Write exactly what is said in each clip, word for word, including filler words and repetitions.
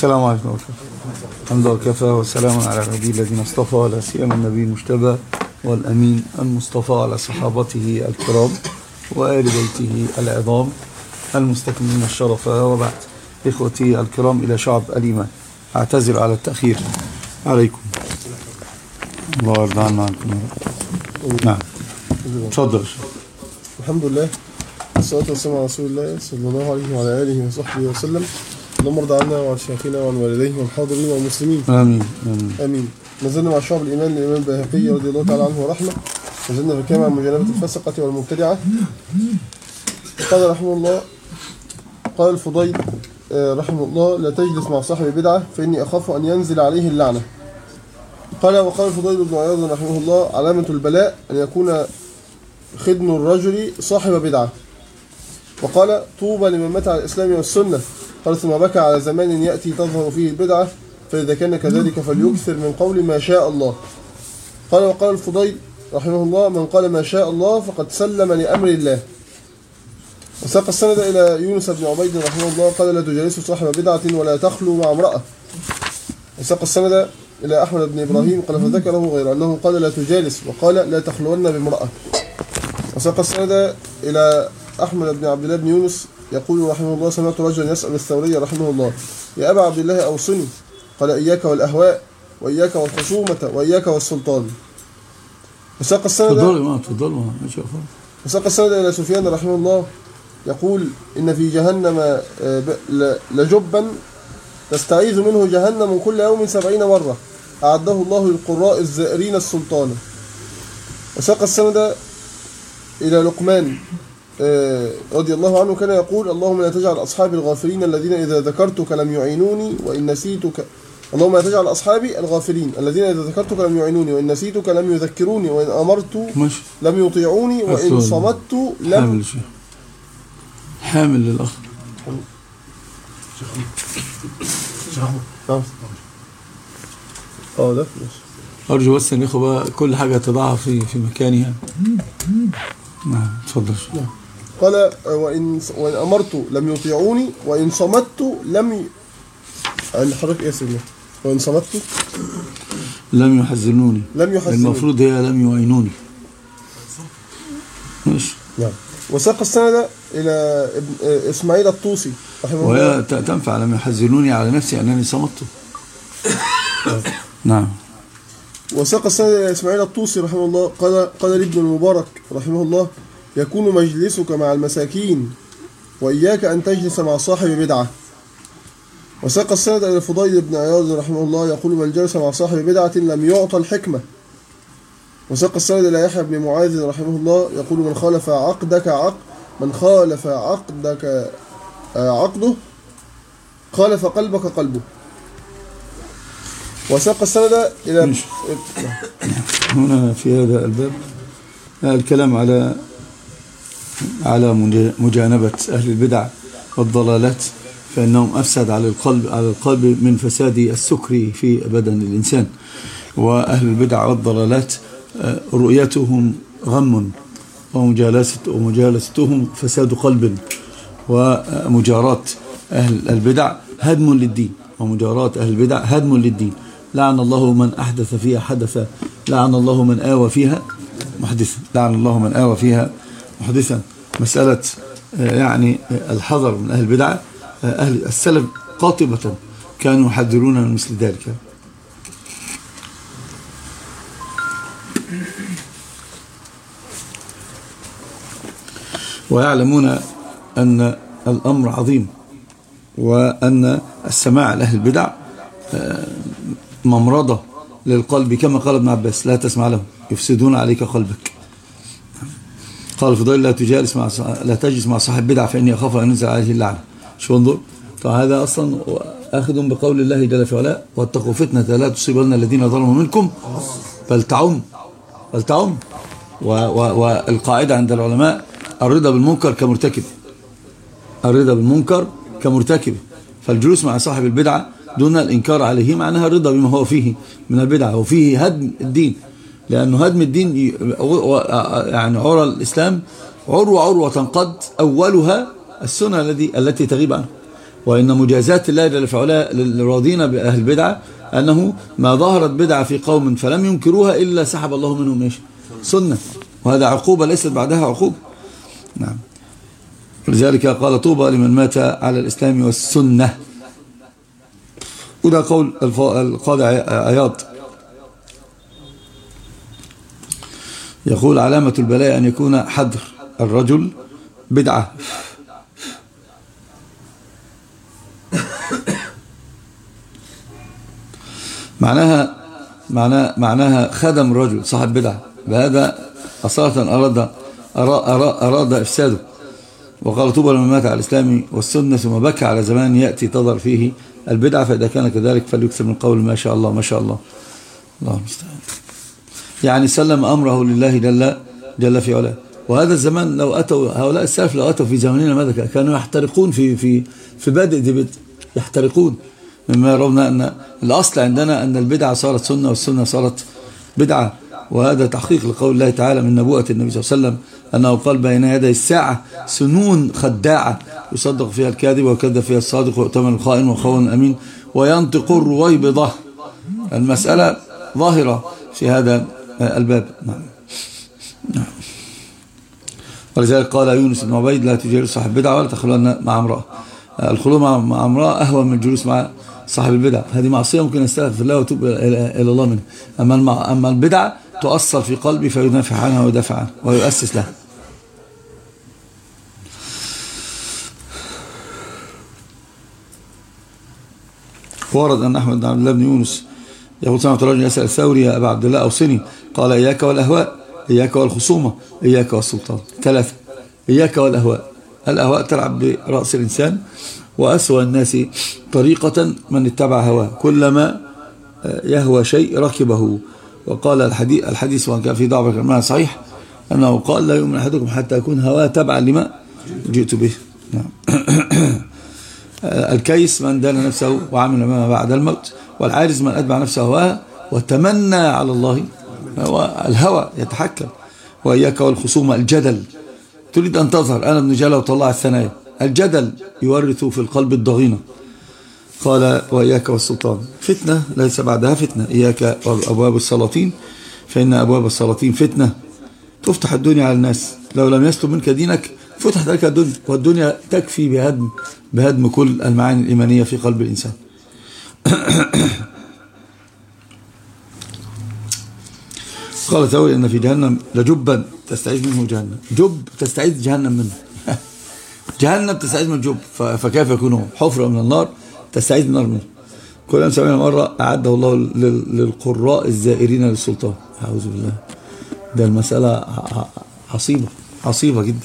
السلام عليكم ورحمة الله. الحمد لله وكفى والسلام على عباده الذين اصطفى، لا سيما النبي المجتبى والأمين المصطفى على صحابته الكرام وآل بيته العظام المستكملين الشرف، وبعد. إخوتي الكرام إلى شعب الإيمان، أعتذر على التأخير عليكم. الله يرضى عنا عنكم. نعم تفضل. الحمد لله والصلاة والسلام على رسول الله صلى الله عليه وعلى آله وصحبه وسلم. اللهم ارضى عنا وعن شيخنا وعن والديه والحاضرين والمسلمين. آمين آمين آمين. ما زلنا مع شعب الإيمان للإمام البيهقي رضي الله تعالى عنه ورحمه. ما زلنا في الكلام عن مجانبة الفسقة والمبتدعة. قال رحمه الله، قال الفضيل رحمه الله: لا تجلس مع صاحب بدعة فإني أخاف أن ينزل عليه اللعنة. قال وقال الفضيل بن عياض رحمه الله: علامة البلاء أن يكون خدم الرجل صاحب بدعة. وقال: طوبى لمن مات على الإسلام والسنة. قال: ثم بكى على زمان يأتي تظهر فيه البدعة، فإذا كان كذلك فليكثر من قول ما شاء الله. قال وقال الفضيل رحمه الله: من قال ما شاء الله فقد سلم لأمر الله. وساق السند إلى يونس بن عبيد رحمه الله قال: لا تجالسوا صاحب بدعة ولا تخلوا مع امرأة. وساق السند إلى أحمد بن إبراهيم قال: فذكره غير أنه قال لا تجالس وقال لا تخلون بامرأة. وساق السند إلى أحمد بن عبد الله بن يونس يقول رحمه الله: سمعت رجلا يسأل الثوري رحمه الله: يا أبا عبد الله أوصني. قال: إياك والأهواء وإياك والخصومة وإياك والسلطان. وساق السند تفضل ما تفضل ما شاء الله. وساق السند إلى سفيان رحمه الله يقول: إن في جهنم لجبا تستعيذ منه جهنم كل يوم سبعين مرة أعده الله للقراء الزائرين السلطان. وساق السند إلى لقمان رضي الله عنه كان يقول: اللهم لا تجعل أصحابي الغافلين الذين إذا ذكرتك لم يعينوني وإن نسيتك اللهم لا تجعل أصحابي الغافلين الذين إذا ذكرتك لم يعينوني وإن نسيتك لم يذكروني وإن أمرت لم يطيعوني وإن صمت لم حامل شيء حامل للأخ اه ده أرجو بس أن ياخد كل حاجة تضعها في في مكانها. نعم تفضل. قال: وإن وإن أمرت لم يطيعوني وإن صمت لم ي... عند حضرتك إيه يا سيدنا؟ وإن صمت لم يحزنوني. لم يحزنوني المفروض هي لم يعينوني. ماشي. نعم. وساق السند إلى ابن إسماعيل الطوسي رحمه الله. وهي تنفع لم يحزنوني على نفسي أنني صمت. نعم. وساق السند إلى إسماعيل الطوسي رحمه الله قال قال لابن المبارك رحمه الله: يكون مجلسك مع المساكين وإياك أن تجلس مع صاحب بدعة. وساق السند إلى الفضيل بن عياض رحمه الله يقول: من جلس مع صاحب بدعة لم يعطى الحكمة. وساق السند إلى يحيى بن معاذ رحمه الله يقول: من خالف عقدك عقد من خالف عقدك عقده خالف قلبك قلبه. وساق السند إلى هنا في هذا الباب الكلام على على مجانبة أهل البدع والضلالات، فإنهم أفسد على القلب على القلب من فساد السكر في بدن الإنسان. وأهل البدع والضلالات رؤيتهم غم ومجالستهم فساد قلب، ومجاراة أهل البدع هدم للدين، ومجاراة أهل البدع هدم للدين. لعن الله من أحدث فيها حدثا، لعن الله من آوى فيها محدثا، لعن الله من آوى فيها محدثا. مسألة يعني الحذر من أهل البدع، أهل السلف قاطبة كانوا يحذرون من مثل ذلك. ويعلمون أن الأمر عظيم، وأن السماع لأهل البدع ممرضة للقلب، كما قال ابن عباس: لا تسمع لهم يفسدون عليك قلبك. قال فضيل: لا تجالس مع لا تجلس مع صاحب بدعة فإني أخاف أن ينزل عليه اللعنة. شو انظر، فهذا أصلا أخذ بقول الله جل في علاه: واتقوا فتنة لا تصيبن الذين ظلموا منكم بل تعم بل تعم. والقاعدة عند العلماء: الرضا بالمنكر كمرتكب، الرضا بالمنكر كمرتكب. فالجلوس مع صاحب البدعة دون الإنكار عليه معناها الرضا بما هو فيه من البدعة، وفيه هدم الدين، لأنه هدم الدين يعني عرى الإسلام عروة عروة تنقض أولها السنة التي التي تغيب عنه. وإن مجازات الله جل في علاه للراضين بأهل البدعة أنه ما ظهرت بدعة في قوم فلم ينكروها إلا سحب الله منهم إيش؟ سنة. وهذا عقوبة ليست بعدها عقوبة. نعم. ولذلك قال طوبى لمن مات على الإسلام والسنة. وده قول القاضي عياض، يقول علامة البلاء أن يكون حذر الرجل بدعة. معناها معناها معناها خدم الرجل صاحب بدعة بهذا أصالة أراد أراد, أراد إفساده. وقال طوبى لمن مات على الإسلام والسنة ثم بكى على زمان يأتي تظهر فيه البدعة، فإذا كان كذلك فليكثر من قول ما شاء الله ما شاء الله. الله المستعان. يعني سلم أمره لله جل جل في علاه. وهذا الزمان لو أتوا هؤلاء السلف لو أتوا في زماننا ماذا كانوا يحترقون في في في بادئ دي بدء يحترقون، مما يرون أن الأصل عندنا أن البدعة صارت سنة والسنة صارت بدعة. وهذا تحقيق لقول الله تعالى من نبوءة النبي صلى الله عليه وسلم أنه قال بين يدي الساعة سنون خداعة يصدق فيها الكاذب وكذب فيها الصادق ويؤتمن الخائن وخون الأمين وينطق الرويبضة. المسألة ظاهرة في هذا الباب. نعم. نعم. ولذلك قال يونس بن عبيد لا تجالس صاحب بدعة ولا تخلون مع امرأة. الخلوة مع امرأة أهون من الجلوس مع صاحب البدعة. هذه معصية ممكن استغفر الله وتوب إلى الله منها. أما أما البدعة تؤثر في قلبي فينافع عنها ويدافع عنها ويؤسس لها. ورد أن أحمد بن عبد الله بن يونس يقول سمعت رجل يسأل الثوري يا أبا عبد الله أوصني، قال إياك والأهواء، إياك والخصومة، إياك والسلطان. ثلاثة. إياك والأهواء. الأهواء تلعب برأس الإنسان، وأسوأ الناس طريقة من اتبع هواه، كلما يهوى شيء ركبه. وقال الحديث, الحديث وان كان في ضعف كلمة صحيح أنه قال لا يؤمن أحدكم حتى يكون هواه تبعا لما جئت به. نعم. الكيس من دان نفسه وعمل ما بعد الموت، والعاجز من أتبع نفسه هواه وتمنى على الله. الهوى يتحكم. وإياك والخصومة الجدل، تريد أن تظهر أنا ابن جلة وطلع الثنايا. الجدل يورث في القلب الضغينة. قال وإياك والسلطان فتنة ليس بعدها فتنة. إياك وأبواب السلاطين فإن أبواب السلاطين فتنة تفتح الدنيا على الناس، لو لم يسلم منك دينك فتحت لك الدنيا، والدنيا تكفي بهدم بهدم كل المعاني الإيمانية في قلب الإنسان. قال ثوري أن في جهنم لجبا تستعيذ منه جهنم. جب تستعيذ جهنم منه. جهنم تستعيذ من الجب، فكيف يكون حفرة من النار تستعيذ من النار منه. كل أن سمعنا مرة أعده الله للقراء الزائرين للسلطان. أعوذ بالله. ده المسألة عصيبة عصيبة جدا.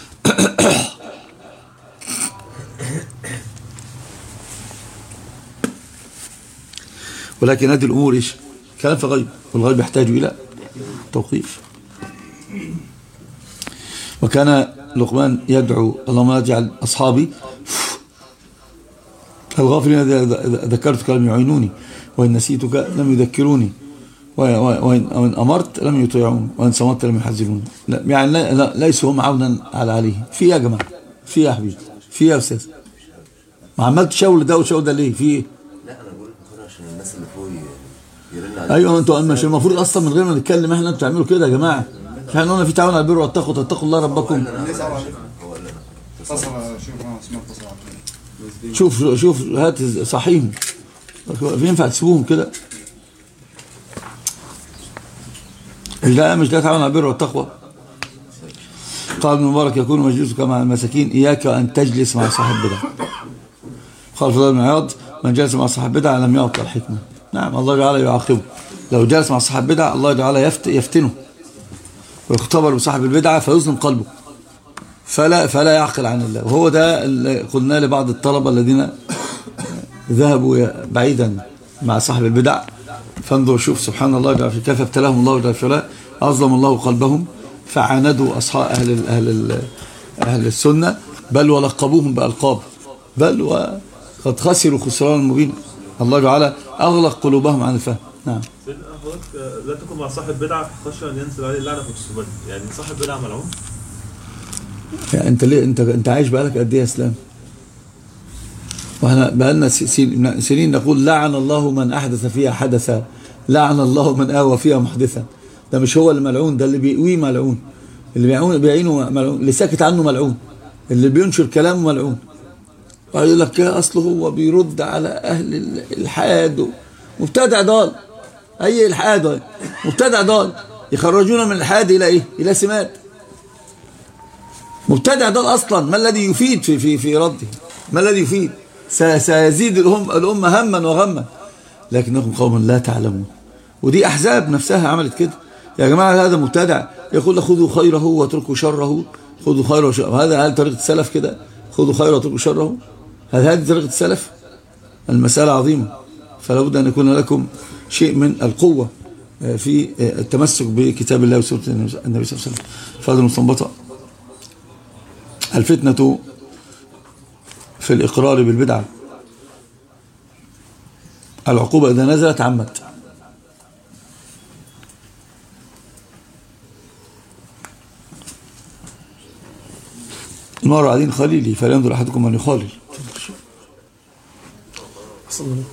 ولكن هذه الأمور إيش؟ كلام في غيب، والغيب يحتاج إلى توقيف. وكان لقمان يدعو اللهم اجعل أصحابي الغافلين ذكرتك لم يعينوني، وإن نسيتك لم يذكروني، وإن أمرت لم يطيعوني، وإن صمت لم يحذروني. يعني لا لا ليسوا هم عونا على عليه. في يا جماعة، في يا حبيبي، في يا أستاذ، ما عملت شاول ده وشاول ده ليه؟ في إيه؟ لا أنا بقول لك عشان الناس اللي فوق يرن عليك. أيوه أنتوا مش المفروض أصلا من غير ما نتكلم إحنا أنتوا تعملوا كده يا جماعة. إحنا قلنا في تعاون على البر والتقوى، تتقوا الله ربكم. شوف شوف هات صحيح ينفع تسيبوهم كده؟ مش ده مش ده تعاون على البر والتقوى. قال ابن مبارك يكون مجلسك مع المساكين إياك أن تجلس مع صاحب بدعة. قال فضيل بن عياض من جلس مع صاحب بدعة لم يعطى الحكمة. نعم الله تعالى يعاقبه لو جلس مع صاحب بدعة، الله تعالى يفت يفتنه ويختبر بصاحب البدعة فيظلم قلبه فلا فلا يعقل عن الله. وهو ده اللي قلنا لبعض الطلبة الذين ذهبوا بعيدا مع صاحب البدع، فانظر شوف سبحان الله كيف ابتلاهم الله جل وعلا، أظلم الله قلبهم فعاندوا أصحاب أهل أهل أهل السنة، بل ولقبوهم بألقاب، بل وقد خسروا خسران مبين. الله تعالى أغلق قلوبهم عن الفهم. نعم. لا تكن مع صاحب بدعة خشية أن ينزل عليه اللعنة وتصيبه. يعني صاحب بدعة ملعون. يعني أنت ليه أنت أنت عايش بقالك قد إيه يا إسلام؟ واحنا بقالنا سنين نقول لعن الله من أحدث فيها حدثا، لعن الله من آوى فيها محدثا. ده مش هو اللي ملعون، ده اللي بيقويه ملعون، اللي بيعينه بيعينه ملعون، اللي ساكت عنه ملعون، اللي بينشر كلامه ملعون. ويقول لك اصله هو بيرد على اهل الالحاد، مبتدع ضال. اي الحاد مبتدع ضال، يخرجون من الالحاد الى ايه؟ الى سمات. مبتدع ضال اصلا، ما الذي يفيد في في في رده؟ ما الذي يفيد؟ سيزيد الامه هما وغما، لكنكم قوم لا تعلمون. ودي احزاب نفسها عملت كده. يا جماعه هذا مبتدع، يقول خذوا خيره واتركوا شره، خذوا خيره وشره. هذا هل طريقه السلف كده؟ خذوا خيره واتركوا شره؟ هل هذه طريقه السلف؟ المساله عظيمه، فلا بد ان يكون لكم شيء من القوه في التمسك بكتاب الله وسنه النبي صلى الله عليه وسلم. فهذا المستنبطه الفتنه في الاقرار بالبدعه، العقوبه اذا نزلت عمت. المرء عدين خليلي فلينظر احدكم من يخالل.